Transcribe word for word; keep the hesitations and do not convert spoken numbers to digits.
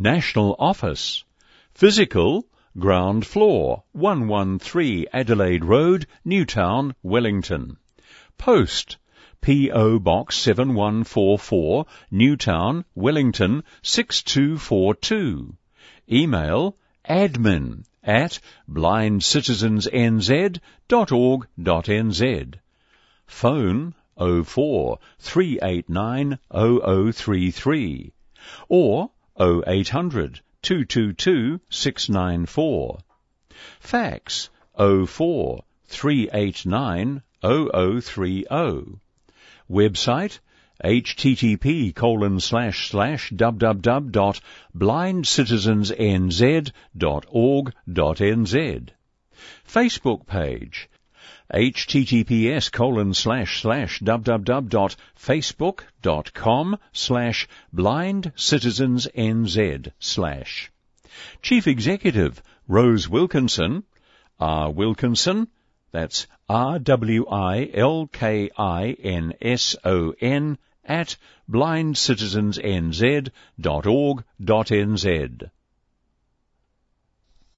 National Office. Physical, ground floor, one one three Adelaide Road, Newtown, Wellington. Post, P O Box seven one four four, Newtown, Wellington, six two four two. Email admin at blind citizens n z dot org dot n z. Phone oh four, three eight nine, oh oh three three or oh eight hundred, two two two, six nine four. Fax oh four, three eight nine, oh oh three oh. Website http colon slash slash www dot blind citizens n z dot org dot n z. Facebook page https colon slash slash www dot facebook dot com slash blind citizens n z slash. Chief Executive Rose Wilkinson, R. Wilkinson, that's R W I L K I N S O N, at blind citizens n z dot org dot n z.